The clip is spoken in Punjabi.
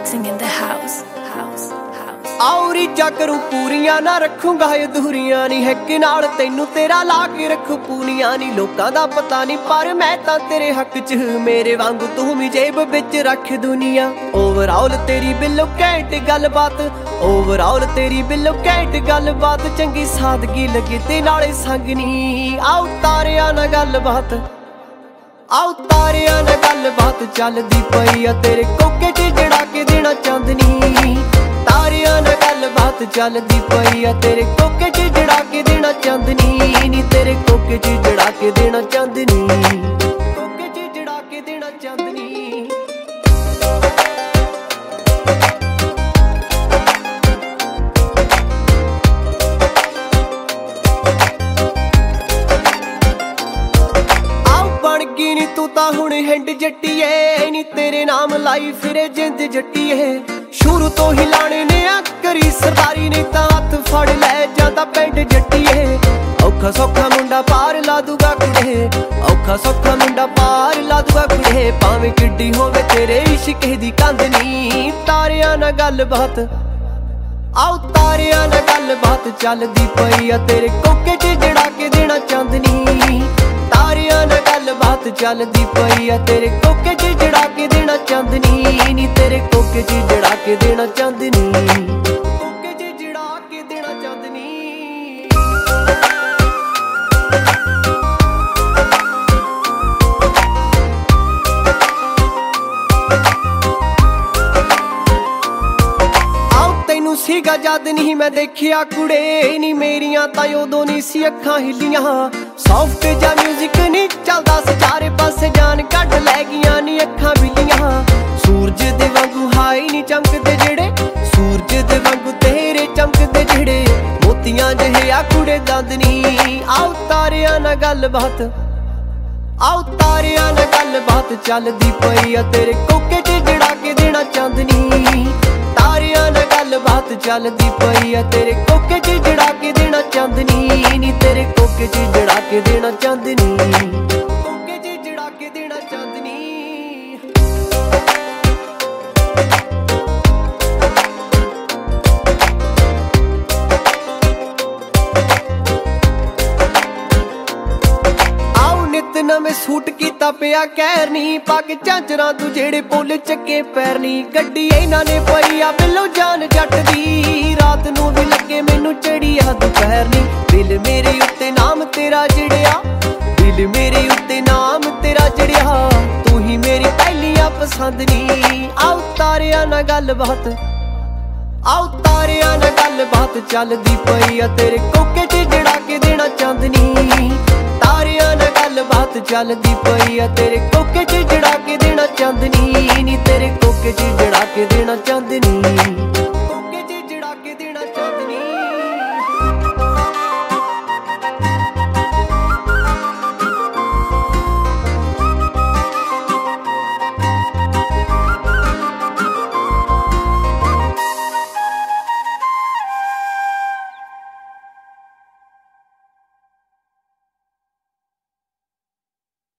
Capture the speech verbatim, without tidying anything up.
mixing in the house, house, house. ਆਉਰੀ ਚੱਕਰੂ ਪੂਰੀਆਂ ਨਾ ਰੱਖੂਗਾ ਅਧੂਰੀਆਂ ਨਹੀਂ ਹੈਕ ਨਾਲ ਤੈਨੂੰ ਤੇਰਾ ਲਾ ਕੇ ਰੱਖੂ ਪੂਨੀਆਂ ਨਹੀਂ ਲੋਕਾਂ ਦਾ ਪਤਾ ਨਹੀਂ ਪਰ ਮੈਂ ਤਾਂ ਤੇਰੇ ਹੱਕ 'ਚ ਮੇਰੇ ਵਾਂਗੂ ਤੂੰ ਵੀ ਜੇਬ ਵਿੱਚ ਰੱਖ ਦੁਨੀਆ ਓਵਰਆਲ ਤੇਰੀ ਬਿੱਲੋ ਘੈਂਟ ਗੱਲਬਾਤ ਓਵਰਆਲ ਤੇਰੀ ਬਿੱਲੋ ਘੈਂਟ ਗੱਲਬਾਤ ਚੰਗੀ ਸਾਦਗੀ ਲੱਗੇ ਤੇ ਨਾਲੇ ਸੰਗ ਨੀ ਆਉ ਤਾਰਿਆਂ ਨਾਲ ਗੱਲਬਾਤ ਆਉ ਤਾਰਿਆਂ ਨਾਲ ਗੱਲਬਾਤ ਚੱਲਦੀ ਪਈ ਆ ਤੇਰੇ ਕੋਕੇ 'ਚ ਜੜਾ ਕੇ ਦੇਣਾ ਚਾਂਦਨੀ ਤਾਰਿਆਂ ਨਾਲ ਗੱਲਬਾਤ ਚੱਲਦੀ ਪਈ ਆ ਤੇਰੇ ਕੋਕੇ 'ਚ ਜੜਾ ਕੇ ਦੇਣਾ ਚਾਂਦਨੀ ਨੀ ਤੇਰੇ ਕੋਕੇ 'ਚ ਜੜਾ ਕੇ ਦੇਣਾ ਚਾਂਦਨੀ ਕੋਕੇ 'ਚ ਜੜਾ ਕੇ ਦੇਣਾ ਚਾਂਦਨੀ ਨੀ ਤੂੰ ਤਾਂ ਹੁਣ ਹਿੰਡ ਜੱਟੀਏ ਨੀ ਤੇਰੇ ਨਾਮ ਲਾਈ ਫਿਰੇ ਜਿੰਦ ਜੱਟੀਏ ਸ਼ੁਰੂ ਤੋਂ ਹੀ ਲਾਣੇ ਨੇ ਆਕਰੀ ਸਰਦਾਰੀ ਨਹੀਂ ਤਾਂ ਹੱਥ ਫੜ ਲੈ ਜਾਂਦਾ ਪਿੰਡ ਜੱਟੀਏ ਔਖਾ ਸੌਖਾ ਮੁੰਡਾ ਪਾਰ ਲਾ ਦੂਗਾ ਕੁੜੇ ਔਖਾ ਸੌਖਾ ਮੁੰਡਾ ਪਾਰ ਲਾ ਦੂਗਾ ਕੁੜੇ ਭਾਵੇਂ ਕਿੱਡੀ ਹੋਵੇ ਤੇਰੇ ਇਸ਼ਕ ਦੀ ਕੰਧ ਨੀ ਤਾਰਿਆਂ ਨਾਲ ਗੱਲਬਾਤ ਆਉ ਤਾਰਿਆਂ ਨਾਲ ਗੱਲਬਾਤ ਚੱਲਦੀ ਪਈ ਆ ਤੇਰੇ ਕੋਕੇ 'ਚ ਜੜਾ ਕੇ ਦੇਣਾ ਚਾਂਦਨੀ ਤਾਰਿਆਂ ਨਾਲ ਗੱਲਬਾਤ ਚੱਲਦੀ ਪਈ ਆ ਤੇਰੇ ਕੋਕੇ 'ਚ ਜੜਾ ਕੇ ਦੇਣਾ ਚਾਂਦਨੀ ਨੀ ਤੇਰੇ ਕੋਕੇ 'ਚ ਜੜਾ ਕੇ ਦੇਣਾ ਚਾਂਦਨੀ ਕੋਕੇ 'ਚ ਜੜਾ ਕੇ ਦੇਣਾ ਚਾਂਦਨੀ ਸੀਗਾ ਜਦ ਨਹੀਂ ਮੈਂ ਦੇਖਿਆ ਕੁੜੇ ਨੀ ਮੇਰੀਆਂ ਤਾਂ ਉਦੋਂ ਨਹੀਂ ਸੀ ਅੱਖਾਂ ਹਿੱਲੀਆਂ ਸੌਫਟ ਜਾਂ ਮਿਊਜ਼ਿਕ ਨਹੀਂ ਚੱਲਦਾ ਸੀ ਚਾਰੇ ਪਾਸੇ ਜਾਨ ਕੱਢ ਲੈ ਗਈਆਂ ਨੀ ਅੱਖਾਂ ਬਿੱਲੀਆਂ ਸੂਰਜ ਦੇ ਵਾਂਗੂ ਹਾਈ ਨਹੀਂ ਚਮਕਦੇ ਜਿਹੜੇ ਸੂਰਜ ਦੇ ਵਾਂਗੂ ਤੇਰੇ ਚਮਕਦੇ ਜਿਹੜੇ ਮੋਤੀਆਂ ਜਿਹੇ ਆ ਕੁੜੇ ਦੰਦ ਨੀ ਆਉ ਤਾਰਿਆਂ ਨਾਲ ਗੱਲਬਾਤ ਆਉ ਤਾਰਿਆਂ ਨਾਲ ਗੱਲਬਾਤ ਚੱਲਦੀ ਪਈ ਆ ਤੇਰੇ ਕੋਕੇ 'ਚ ਜੜਾ ਕੇ ਦੇਣਾ ਚਾਂਦਨੀ ਤਾਰਿਆਂ ਨਾਲ ਗੱਲਬਾਤ ਚੱਲਦੀ ਪਈ ਆ ਤੇਰੇ ਕੋਕੇ 'ਚ ਜੜਾ ਕੇ ਦੇਣਾ ਚਾਂਦਨੀ ਨੀ ਤੇਰੇ ਕੋਕੇ 'ਚ ਜੜਾ ਕੇ ਦੇਣਾ ਚਾਂਦਨੀ ਕੋਕੇ 'ਚ ਜੜਾ ਕੇ ਦੇਣਾ ਚਾਂਦਨੀ ਆਉ ਨਿਤ ਨਵੇਂ ਸੂਟ ਕੀਤਾ ਪਿਆ ਕਹਿਰ ਨੀ ਪੱਗ ਝਾਂਜਰਾਂ ਤੂੰ ਜਿਹੜੇ ਪੁੱਲ ਚੱਕੇ ਪੈਰ ਨੀ ਗੱਡੀ ਇਹਨਾਂ ਨੇ ਪਈ ਆ ਬਿੱਲੋ ਜਾਨ ਜੱਟ ਦੀ ਰਾਤ ਨੂੰ ਵੀ ਲੱਗੇ ਮੈਨੂੰ ਚੜੀ ਆ ਦੁਪਹਿਰ ਨੀ ਦਿਲ ਮੇਰੇ ਉੱਤੇ ਨਾਮ ਤੇਰਾ ਜੜਿਆ ਦਿਲ ਮੇਰੇ ਉੱਤੇ ਨਾਮ ਤੇਰਾ ਜੜਿਆ ਤੂੰ ਹੀ ਮੇਰੀ ਪਹਿਲੀਆਂ ਪਸੰਦ ਨੀ ਆਉ ਤਾਰਿਆਂ ਨਾਲ ਗੱਲਬਾਤ ਆਉ ਤਾਰਿਆਂ ਨਾਲ ਗੱਲਬਾਤ ਚੱਲਦੀ ਪਈ ਆ ਤੇਰੇ ਕੋਕੇ 'ਚ ਜੜਾ ਕੇ ਦੇਣਾ ਚਾਂਦਨੀ ਤਾਰਿਆਂ ਨਾਲ ਗੱਲਬਾਤ ਚੱਲਦੀ ਪਈ ਆ ਤੇਰੇ ਕੋਕੇ 'ਚ ਜੜਾ ਕੇ ਦੇਣਾ ਚਾਂਦਨੀ ਨੀ ਤੇਰੇ ਕੋਕੇ 'ਚ ਜੜਾ ਕੇ ਦੇਣਾ ਚਾਂਦਨੀ ਕੋਕੇ 'ਚ ਜੜਾ ਕੇ ਦੇਣਾ ਚਾਂਦਨੀ